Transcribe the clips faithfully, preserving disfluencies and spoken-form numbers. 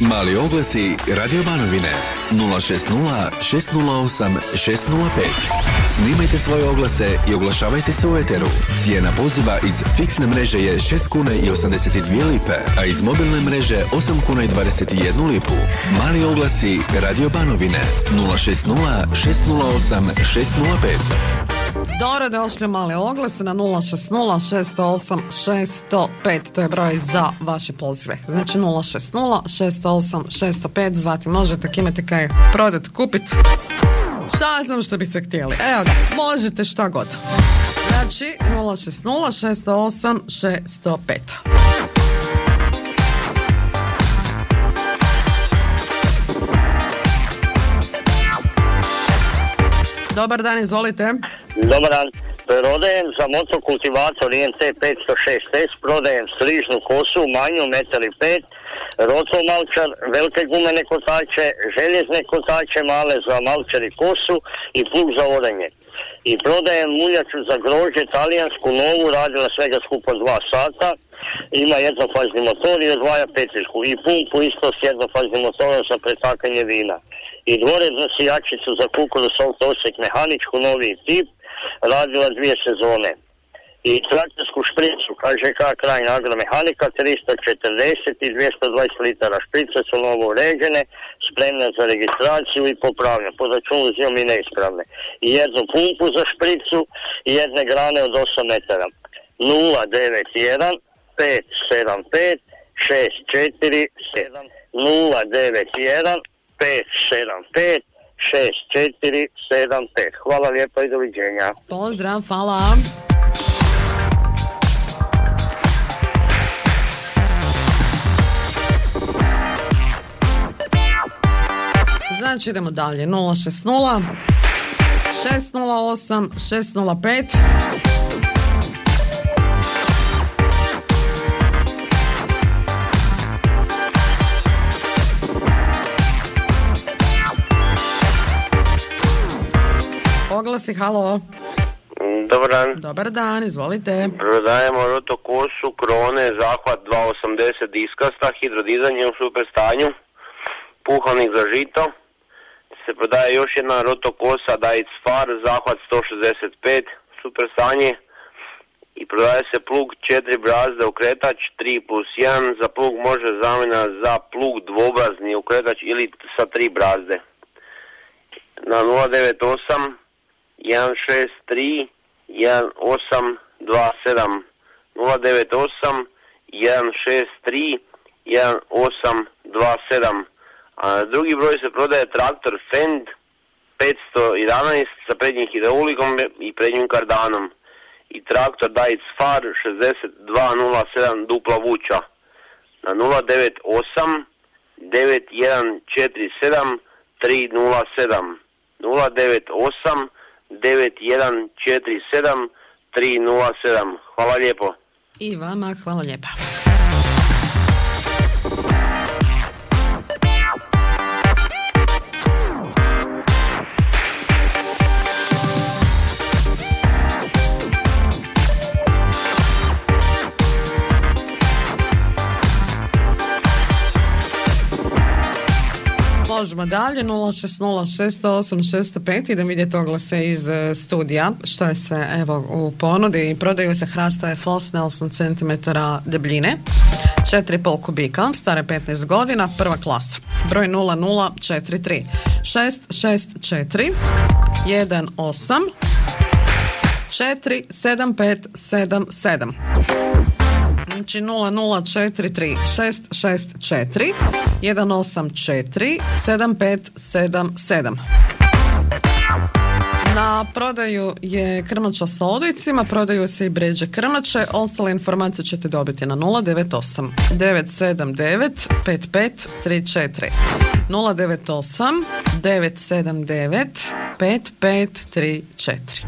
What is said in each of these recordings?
Mali oglasi Radio Banovine nula šest nula šest nula osam šest nula pet. Snimajte svoje oglase i oglašavajte se u eteru. Cijena poziva iz fiksne mreže je šest kuna i osamdeset dvije lipe, a iz mobilne mreže osam kuna i dvadeset jednu lipu. Mali oglasi Radio Banovine nula šest nula šest nula osam šest nula pet. Dobro, došli mali oglas na nula šest nula šest osam šest nula pet. To je broj za vaše pozive. Znači nula šest nula šest osam šest nula pet. Zvati možete, ako imate kaj prodat, kupit. Šta znam što biste htjeli. Evo ga, možete šta god. Znači nula šest nula šest osam šest nula pet. Dobar dan, izvolite. Dobar dan. Prodajem za motokultivator I N T petsto šest S, prodajem strižnu kosu, manju, metar i pet, rotomalčar, velike gumene kotače, željezne kotače male za malčar i kosu i plug za orenje. I prodajem muljaču za grožđe, talijansku, novu, radila svega skupo dva sata, ima jednofazni motor i odvaja petljiku. I pumpu isto s jednofaznim motorom za pretakanje vina. I dvorednu sijačicu za kukuruz Solt Osijek mehaničku, novi tip, radila dvije sezone. I traktorsku špricu, K Ž K Krajina agromehanika, tristo četrdeset i dvjesto dvadeset litara šprice su novo uređene, spremne za registraciju i popravljene, po računu uzimam i neispravne. I jednu pumpu za špricu i jedne grane od osam metara. nula devet jedan pet sedam pet šest četiri sedam nula devet jedan pet sedam pet šest četiri sedam pet. Hvala lijepo i doviđenja. Pozdrav, hvala. Znači idemo dalje. nula šest nula šest nula osam šest nula pet. Oglasi, halo. Dobar dan. Dobar dan, izvolite. Prodajemo rotokosu, krone, zahvat dva osamdeset diskasta, hidrodizanje u super stanju, puhalnik za žito. Se prodaje još jedna rotokosa Daic Far, zahvat sto šezdeset pet, super stanje. I prodaje se plug četiri brazde okretač tri plus jedan, za plug može zamjena za plug dvobrazni okretač ili sa tri brazde. Na nula devet osam jedan šest tri jedan osam dva sedam nula devet osam jedan šest tri jedan osam dva sedam. A drugi broj se prodaje traktor Fend petsto jedanaest sa prednjim hidraulikom i prednjim kardanom i traktor Daic Far šezdeset dva nula sedam dupla vuča na nula devet osam devet jedan četiri sedam tri nula sedam nula devet osam devet jedan četiri sedam tri nula sedam. Hvala lijepo. I vama hvala lijepa. Možemo dalje, nula šest nula šest osam šest pet. Idem vidjeti oglase iz studija, što je sve evo u ponudi. Prodaju se hrastove fosne osam centimetara debljine, četiri i pol kubika, stare petnaest godina, prva klasa. Broj nula nula četiri tri šest šest četiri jedan osam četiri sedam pet sedam sedam. Znači nula nula četiri tri šest šest četiri jedan osam četiri sedam pet sedam sedam. Na prodaju je krmača sa odojcima, prodaju se i bređe krmače. Ostale informacije ćete dobiti na nula devet osam devet sedam devet pet pet tri četiri nula devet osam devet sedam devet pet pet tri četiri.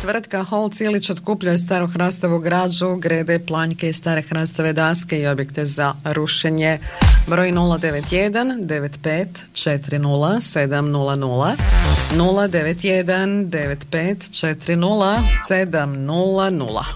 Tvrtka Holc Ilić otkupljuje staru hrastovu građu, grede, planjke i stare hrastove daske i objekte za rušenje. Broj nula devet jedan devet pet četiri nula sedam nula nula, nula devet jedan devet pet četiri nula sedam nula nula.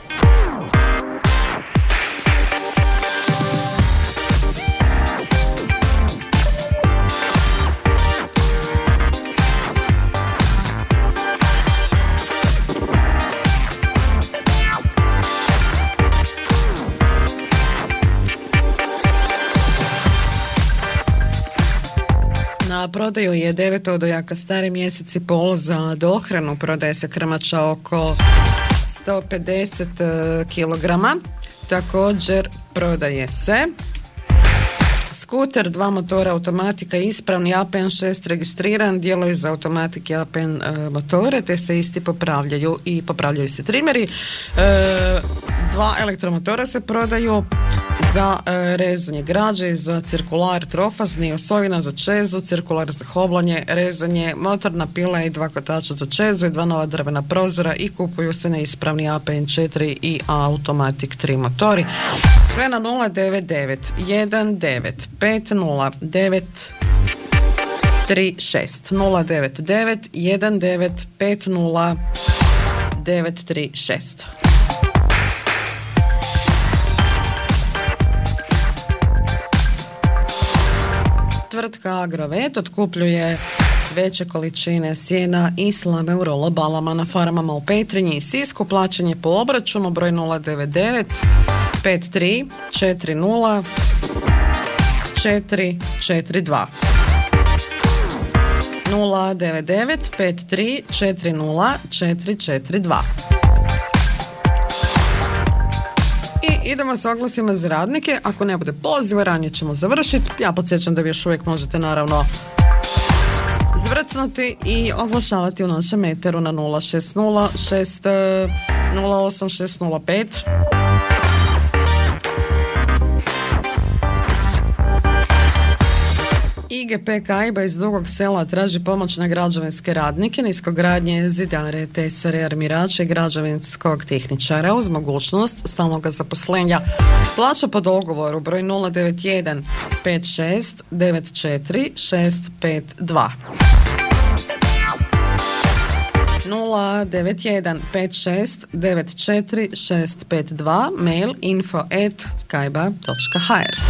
Na prodaju je devet odojaka Stari mjesec i pol, za dohranu prodaje se krmača oko sto pedeset kilograma. Također prodaje se skuter, dva motora, automatika, ispravni A P N šest registriran, dijelovi za automatike A P N e, motore, te se isti popravljaju i popravljaju se trimeri. E, dva elektromotora se prodaju za e, rezanje građe, za cirkular trofazni, osovina za čezu, cirkular za hoblanje, rezanje, motorna pila i dva kotača za čezu i dva nova drvena prozora i kupuju se neispravni A P N četiri i Automatic tri motori. Sve na nula devet devet jedan devet pet nula devet tri šest, nula devet devet jedan devet pet nula devet tri šest. Tvrtka Agrovet otkupljuje veće količine sjena i slame u rolobalama na farmama u Petrinji i Sisku. Plaćanje po obračunu, broj nula devet devet pet tri četiri nula četiri četiri dva, nula devet devet pet tri četiri nula četiri četiri dva. I idemo s oglasima za radnike. Ako ne bude poziva, ranije ćemo završiti. Ja podsjećam da vi još uvijek možete naravno zvrcnuti i oglašavati u našem eteru na nula šest nula šest nula osam šest nula pet. I G P Kajba iz Dugog Sela traži pomoć na građevinske radnike, niskogradnje, zidare, tesare, armirače i građevinskog tehničara uz mogućnost stalnog zaposlenja. Plaća po dogovoru, broj nula devet jedan pet šest devet četiri šest pet dva, nula devet jedan pet šest devet četiri šest pet dva, mail info at kajba točka h r.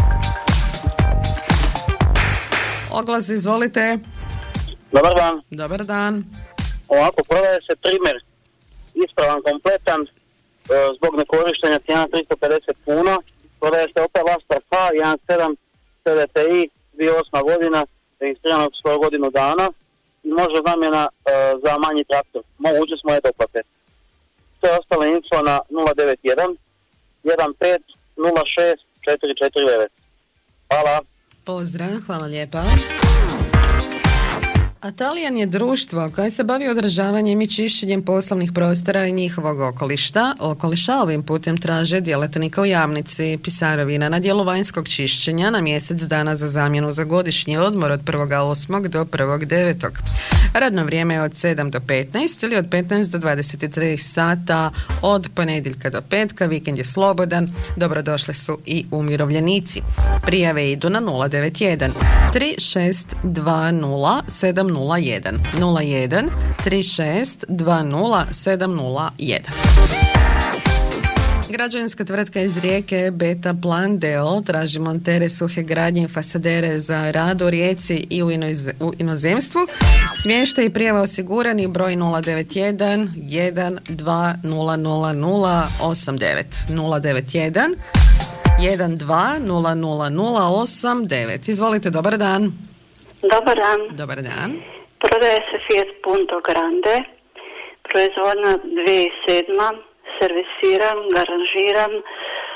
Oglas, izvolite. Dobar dan. Dobar dan. Ovako, prodaje se trimer ispravan, kompletan, e, zbog nekorištenja cijena tristo pedeset kuna. Prodaje se Opel Astra H jedan sedam C D T I dvije tisuće osma godina, registriranog svoju godinu dana i može zamjena e, za manji traktor. Mogućnost moje doplate. Sve ostale info na nula devet jedan jedan pet nula šest četiri četiri devet. Hvala. Pozdrav, hvala lijepa. Atalijan je društvo koje se bavi održavanjem i čišćenjem poslovnih prostora i njihovog okolišta. Okoliša ovim putem traže djelatnika u Jamnici, Pisarovina na dijelu vanjskog čišćenja na mjesec dana za zamjenu za godišnji odmor od prvog osmog do prvog devetog. Radno vrijeme je od sedam do petnaest ili od petnaest do dvadeset tri sata od ponedjeljka do petka, vikend je slobodan, dobrodošli su i umirovljenici. Prijave idu na nula devet jedan tri šest dva nula sedam nula jedan, nula jedan tri šest dva nula sedam nula jedan. Građevinska tvrtka iz Rijeke Beta Plan d o o traži montere suhe gradnje i fasadere za rad u Rijeci i u, inoz, u inozemstvu. Smještaj i prijava osigurani, broj nula devet jedan jedan dva nula nula nula osam devet, nula devet jedan jedan dva nula nula nula osam devet. Izvolite, dobar dan. Dobar dan. Dobar dan. Prodaje se Fiat Punto Grande, proizvodna dvije tisuće sedma, servisiran, garažiran, e,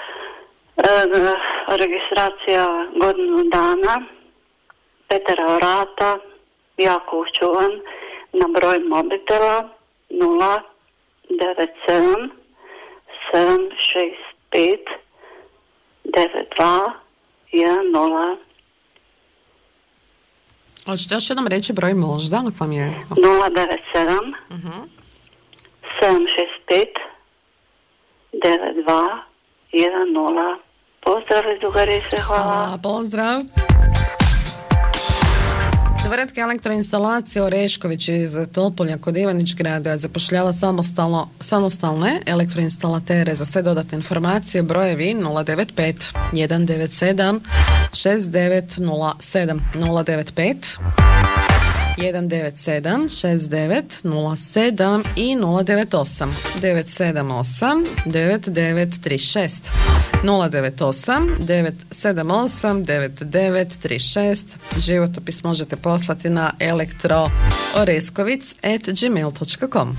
registracija godinu dana, petera vrata, jako učuvan, na broj mobitela nula devet sedam sedam šest pet devet dva jedan nula. Hoćete još jednom reći broj možda? Ako vam je... nula devet sedam uh-huh. sedam šest pet devet dva jedan nula. Pozdrav iz Dugarice, hvala. Hvala, pozdrav. Tvrtka elektroinstalacija Orešković iz Topolja kod Ivanić grada zapošljava samostalno, samostalne elektroinstalatere. Za sve dodatne informacije brojevi nula devet pet jedan devet sedam šest devet nula sedam nula devet pet jedan devet sedam šest devet nula sedam i nula devet osam devet sedam osam devet devet tri šest nula devet osam devet sedam osam devet devet tri šest. Životopis možete poslati na elektrooreskovic at gmail dot com.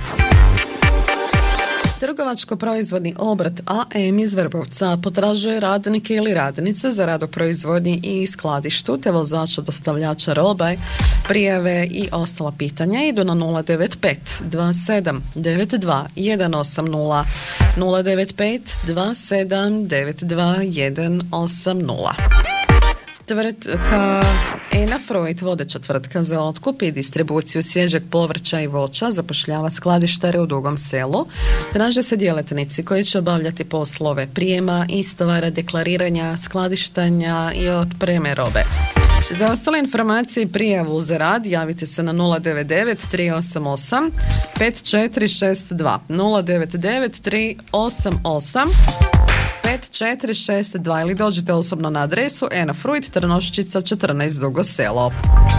Trgovačko proizvodni obrat A M iz Vrbovca potražuje radnike ili radnice za rad u proizvodnji i skladištu te vozača dostavljača roba. Prijave i ostala pitanja idu na nula devet pet dva sedam devet dva jedan osam nula nula devet pet dva sedam devet dva jedan osam nula. Tvrtka Ena Freud, vodeća tvrtka za otkup i distribuciju svježeg povrća i voća, zapošljava skladištare u Dugom Selu. Traže se djelatnici koji će obavljati poslove prijema, istovara, deklariranja, skladištanja i otpreme robe. Za ostale informacije i prijavu za rad javite se na nula devet devet tri osam osam pet četiri šest dva nula devet devet tri osam osam pet četiri šest dva ili dođite osobno na adresu Ena Fruit, Trnoščica četrnaest, Dugo Selo.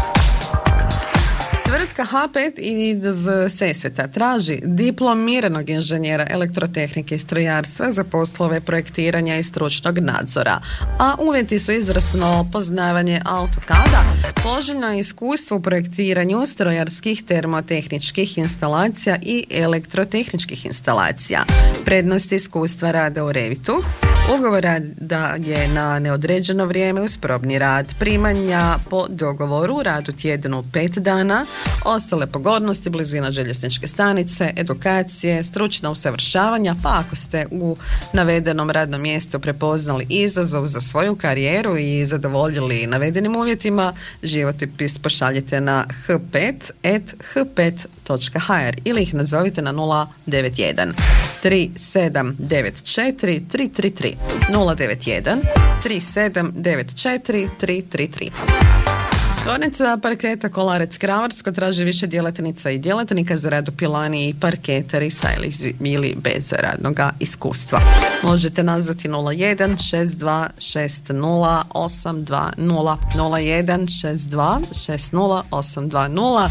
Tvrtka H pet iz Sesveta traži diplomiranog inženjera elektrotehnike i strojarstva za poslove projektiranja i stručnog nadzora, a uvjeti su izvrsno poznavanje AutoCAD-a, poželjno je iskustvo u projektiranju strojarskih termotehničkih instalacija i elektrotehničkih instalacija. Prednost iskustva rada u Revitu, ugovor da je na neodređeno vrijeme uz probni rad, primanja po dogovoru, rad u tjednu pet dana, ostale pogodnosti, blizina željezničke stanice, edukacije, stručna usavršavanja, pa ako ste u navedenom radnom mjestu prepoznali izazov za svoju karijeru i zadovoljili navedenim uvjetima, životopis pošaljite na h pet at h pet dot h r ili ih nazovite na nula devet jedan tri sedam devet četiri tri tri tri nula devet jedan tri sedam devet četiri tri tri tri. Tvornica parketa Kolarec Kravarsko traži više djelatnica i djelatnika za rad u pilani i parketari sa ili bez radnoga iskustva. Možete nazvati nula jedan šest dva šest nula osam dva nula nula jedan šest dva šest nula osam dva nula.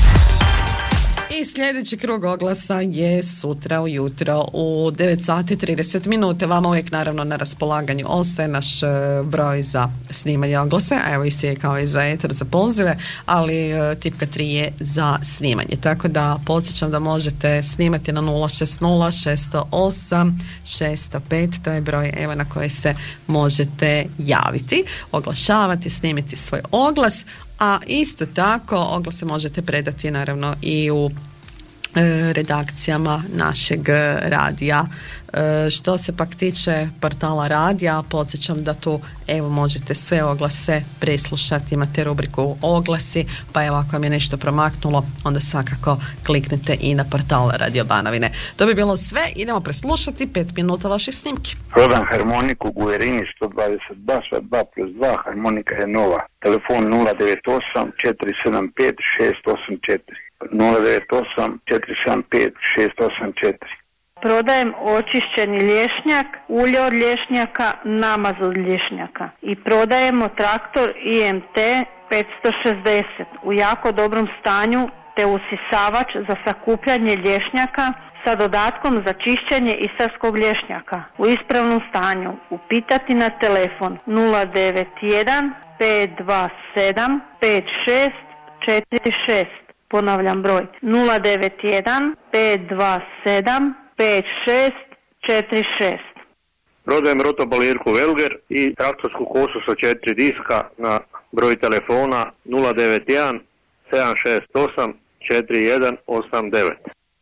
I sljedeći krug oglasa je sutra ujutro u devet sati trideset minuta. Vama uvijek naravno na raspolaganju ostaje naš broj za snimanje oglase, a evo isti je kao i za eter za pozive, ali tipka tri je za snimanje. Tako da podsjećam da možete snimati na nula šest nula šest zero osam šest zero pet, to je broj evo na koji se možete javiti, oglašavati, snimiti svoj oglas. A isto tako oglase možete predati naravno i u e, redakcijama našeg radija. E, što se pak tiče portala radija, podsjećam da tu evo možete sve oglase preslušati, imate rubriku oglasi, pa evo ako vam je nešto promaknulo, onda svakako kliknite i na portal Radio Banovine. To bi bilo sve, idemo preslušati pet minuta vaših snimki. Prodam harmoniku Guerini sto dvadeset bas, dva plus dva, harmonika je nova. Telefon nula devet osam četiri sedam pet šest osam četiri nula devet osam četiri sedam pet šest osam četiri. Prodajem očišćeni lješnjak, ulje od lješnjaka, namaz od lješnjaka. I prodajemo traktor I M T petsto šezdeset u jako dobrom stanju te usisavač za sakupljanje lješnjaka sa dodatkom za čišćenje istarskog lješnjaka u ispravnom stanju. Upitati na telefon nula devet jedan pet dva sedam pet šest četiri šest. Ponavljam broj nula devet jedan pet dva sedam pet šest četiri šest. Prodajem rotobalirku Velger i traktorsku kosu sa četiri diska na broj telefona nula devet jedan sedam šest osam četiri jedan osam devet.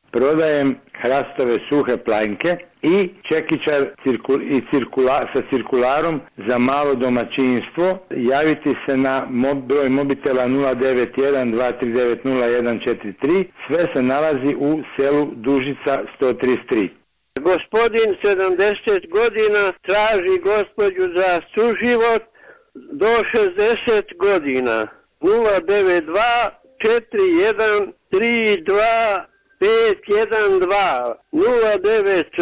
Prodajem hrastove suhe planjke i čekićar cirkul, i cirkula, sa cirkularom za malo domaćinstvo. Javiti se na mob, broj mobitela nula devet jedan dva tri devet nula jedan četiri tri. Sve se nalazi u selu Dužica sto trideset tri. Gospodin sedamdeset godina traži gospođu za suživot do šezdeset godina. nula devet dva četiri jedan tri dva pet jedan dva nula devet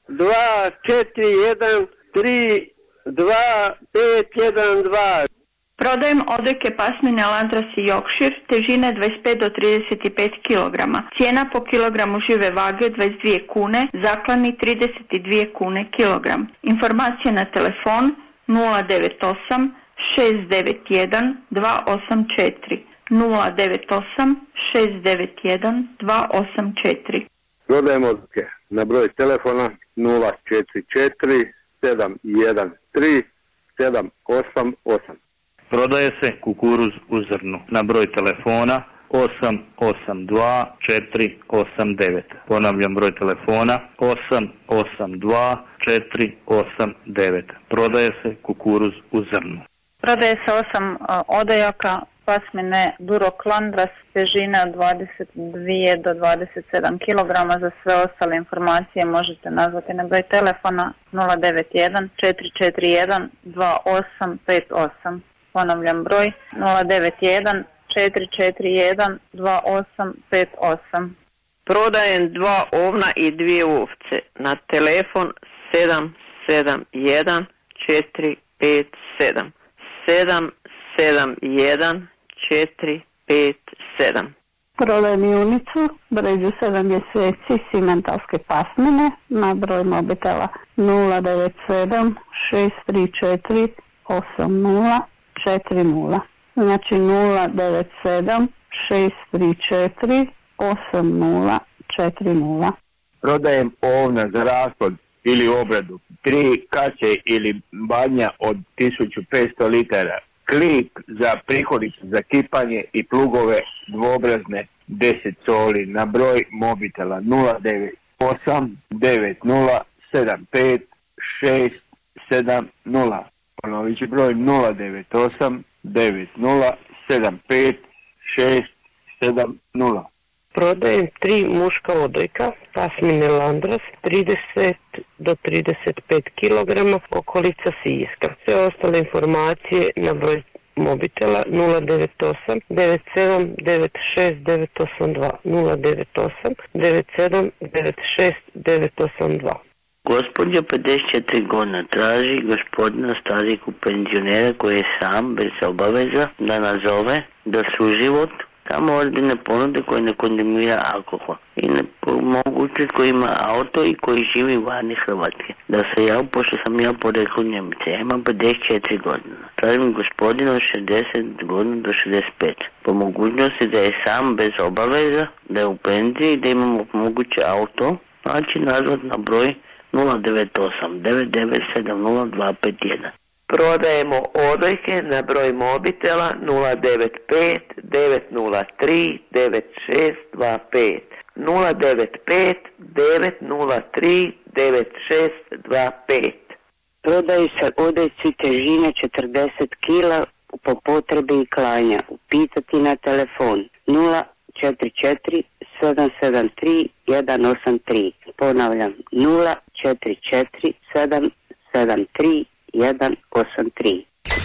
dva četiri jedan tri dva pet jedan dva. Prodajem odojke pasmine Landras i Yorkshire, težine dvadeset pet do trideset pet kilograma. Cijena po kilogramu žive vage dvadeset dvije kune, zaklani trideset dvije kune kilogram. Informacije na telefon nula devet osam šest devet jedan dva osam četiri nula devet osam šest devet jedan dva osam četiri. Prodajem odluke na broj telefona nula četiri četiri sedam jedan tri sedam osam osam. Prodaje se kukuruz u zrnu na broj telefona osam osam dva četiri osam devet. Ponavljam broj telefona osam osam dva četiri osam devet. Prodaje se kukuruz u zrnu. Prodaje se osam uh, odojaka pasmine Duroc Landras, težina od dvadeset dva do dvadeset sedam kilograma. Za sve ostale informacije možete nazvati na broj telefona nula devet jedan četiri četiri jedan dva osam pet osam. Ponavljam broj nula devet jedan četiri četiri jedan dva osam pet osam. Prodajem dva ovna i dvije ovce na telefon sedam sedam jedan četiri pet sedam sedam sedam jedan četiri pet sedam. Prodajem junicu, bređu sedam mjeseci, simentalske pasmine, na broj mobitela nula devet sedam šest tri četiri osam nula četiri nula. Znači nula devet sedam šest tri četiri osam nula četiri nula. Prodajem ovna za rasplod ili obradu, tri kace ili banja od tisuću petsto litara, klip za prihodicu za kipanje i plugove dvobrazne deset soli na broj mobitela nula devet osam devet nula sedam pet šest sedam nula. Ponovit ću broj nula devet osam devet nula sedam pet šest sedam nula. Prodajem tri muška odojka, pasmine Landras, trideset do trideset pet kilograma, okolica Siska. Sve ostale informacije na broj mobitela nula devet osam devet sedam devet šest devet osam dva nula devet osam devet sedam devet šest devet osam dva. Gospođa pedeset četiri godina traži gospodina starijeg penzionera koji je sam bez obaveza da nazove da suživot tamo ozbiljne ponude koje ne konzumira alkohol i ne moguće koji ima auto i koji živi vani Hrvatske. Da se ja, pošto sam ja porekao Njemice, ja imam pedeset četiri godina. Tražim gospodina od šezdeset godina do šezdeset pet. Po mogućnosti da je sam bez obaveza, da je u penziji i da imamo moguće auto, znači nazvat na broj nula devet osam devet devet sedam nula dva pet jedan. Prodajemo odojke na broj mobitela nula devet pet devet nula tri devet šest dva pet nula devet pet devet nula tri devet šest dva pet. Prodaju se odojci težine četrdeset kila po potrebi i klanja. Upitati na telefon nula četiri četiri sedam sedam tri jedan osam tri. Ponavljam nula četiri četiri sedam sedam tri jedan osam tri.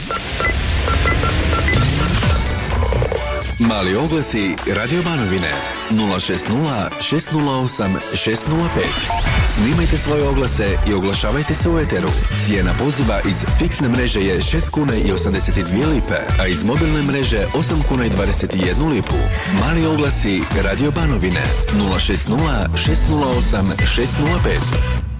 Mali oglasi Radio Banovine nula šest nula šest nula osam šest nula pet. Snimajte svoje oglase i oglašavajte se u eteru. Cijena poziva iz fiksne mreže je šest kuna i osamdeset dvije lipe, a iz mobilne mreže osam kuna i dvadeset jednu lipu. Mali oglasi Radio Banovine nula šest nula šest nula osam šest nula pet.